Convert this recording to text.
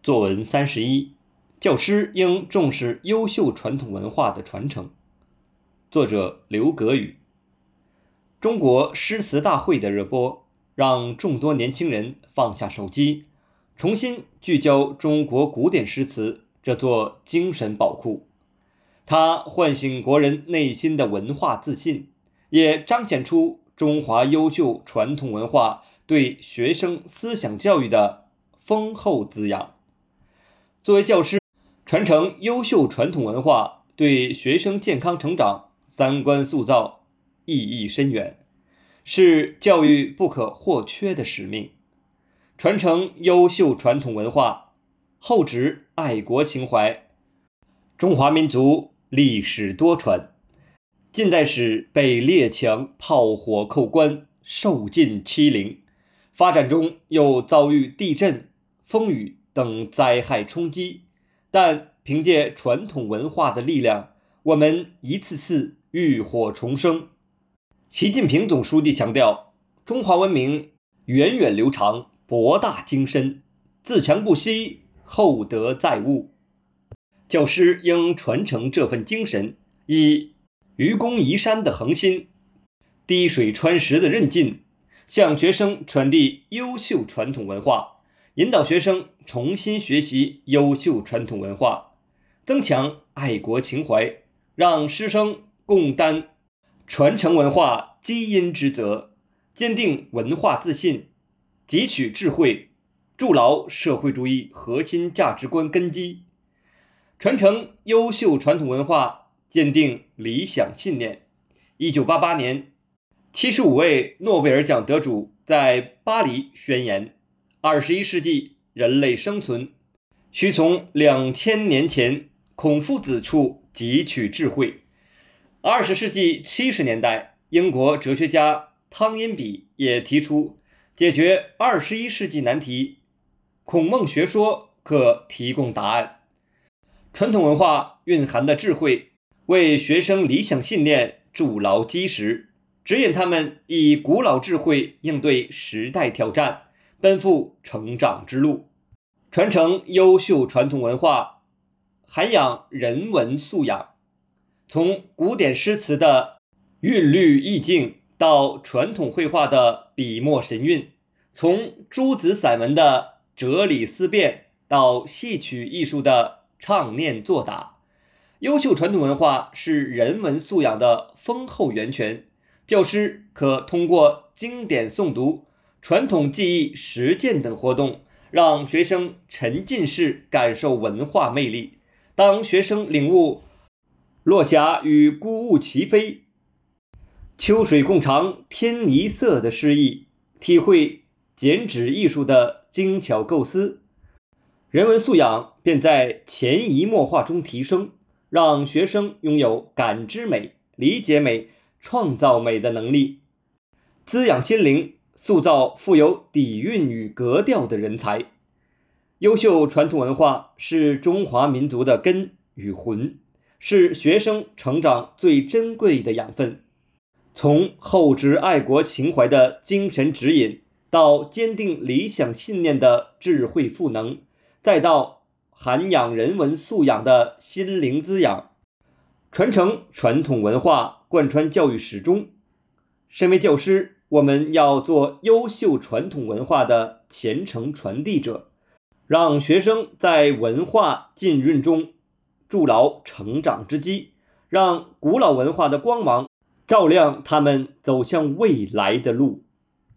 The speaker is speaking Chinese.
作文31：教师应重视优秀传统文化的传承。作者刘格宇。中国诗词大会的热播，让众多年轻人放下手机，重新聚焦中国古典诗词这座精神宝库。它唤醒国人内心的文化自信，也彰显出中华优秀传统文化对学生思想教育的丰厚滋养。作为教师，传承优秀传统文化对学生健康成长、三观塑造意义深远，是教育不可或缺的使命。传承优秀传统文化，厚植爱国情怀。中华民族历史多舛，近代史被列强炮火扣关，受尽欺凌，发展中又遭遇地震、风雨等灾害冲击，但凭借传统文化的力量，我们一次次浴火重生。习近平总书记强调，中华文明源远流长，博大精深，自强不息，厚德载物。教师应传承这份精神，以愚公移山的恒心、滴水穿石的韧劲，向学生传递优秀传统文化，引导学生重新学习优秀传统文化，增强爱国情怀，让师生共担传承文化基因之责，坚定文化自信，汲取智慧，筑牢社会主义核心价值观根基。传承优秀传统文化，坚定理想信念。1988年，75位诺贝尔奖得主在巴黎宣言：21世纪人类生存需从2000年前孔夫子处汲取智慧。20世纪70年代，英国哲学家汤因比也提出，解决21世纪难题，孔孟学说可提供答案。传统文化蕴含的智慧，为学生理想信念筑牢基石，指引他们以古老智慧应对时代挑战，奔赴成长之路。传承优秀传统文化，涵养人文素养。从古典诗词的韵律意境，到传统绘画的笔墨神韵，从诸子散文的哲理思辨，到戏曲艺术的唱念做打，优秀传统文化是人文素养的丰厚源泉。教师可通过经典诵读、传统技艺实践等活动，让学生沉浸式感受文化魅力。当学生领悟落霞与孤鹜齐飞，秋水共长天一色的诗意，体会剪纸艺术的精巧构思，人文素养便在潜移默化中提升，让学生拥有感知美、理解美、创造美的能力，滋养心灵，塑造富有底蕴与格调的人才。优秀传统文化是中华民族的根与魂，是学生成长最珍贵的养分。从厚植爱国情怀的精神指引，到坚定理想信念的智慧赋能，再到涵养人文素养的心灵滋养，传承传统文化贯穿教育始终。身为教师，我们要做优秀传统文化的虔诚传递者，让学生在文化浸润中筑牢成长之基，让古老文化的光芒照亮他们走向未来的路。